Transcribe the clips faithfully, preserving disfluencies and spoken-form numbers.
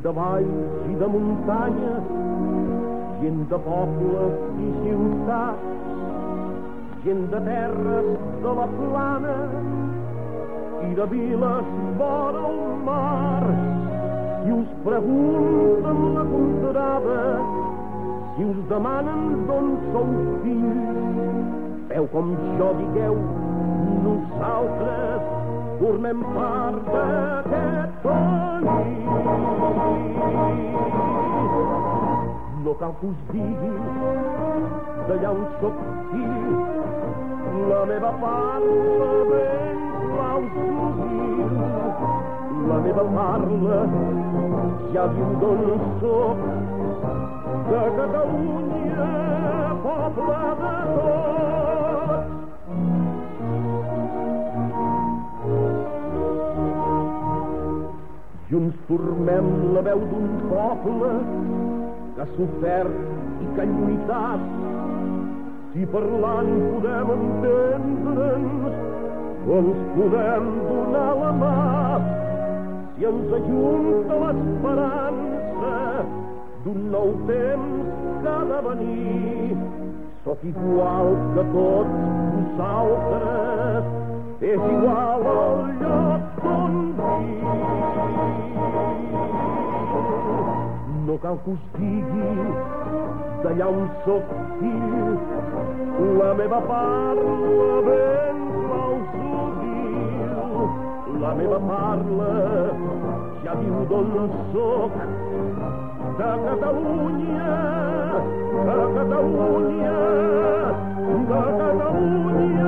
de valls i de muntanyes, gent de pobles i ciutats, gent de terres de la plana i de viles vora el mar. Si us pregunten la contrada, si us demanen d'on sou fills, feu com jo digueu, nosaltres formem part d'aquest país. No cal que us digui d'allà on soc fill, la meva parla ben clau s'ho diu. La meva parla ja diu d'on soc, de Catalunya, poble de tots. Junts formem la veu d'un poble que ha sofert i que ha lluitat. Si parlant podem entendre'ns, ens podem donar la mà. Si ens ajunta l'esperança d'un nou temps que ha de venir, sóc igual que tots vosaltres, és igual al lloc on viu. No cal que us digui d'allà on soc fill, la meva parla ben clau s'ho diu. La meva parla ja diu d'on soc, de Catalunya, de Catalunya, de Catalunya.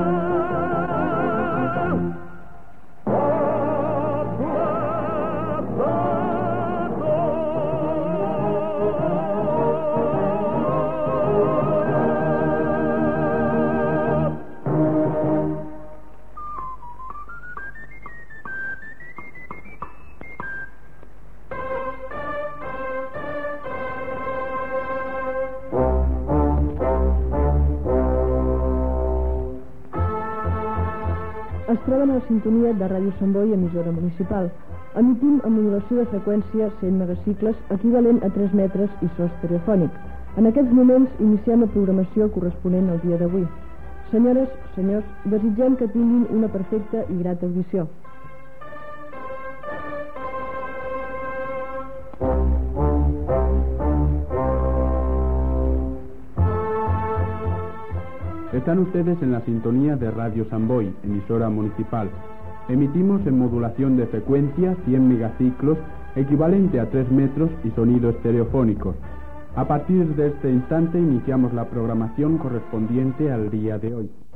Es troben a la sintonia de Ràdio Sant Boi, emissora municipal. Emitim amb modulació de freqüència cent megacicles, equivalent a tres metres i so estereofònic. En aquests moments iniciem la programació corresponent al dia d'avui. Senyores, senyors, desitgem que tinguin una perfecta i grata audició. Están ustedes en la sintonía de Radio San Boi, emisora municipal. Emitimos en modulación de frecuencia cien megaciclos, equivalente a tres metros y sonido estereofónico. A partir de este instante iniciamos la programación correspondiente al día de hoy.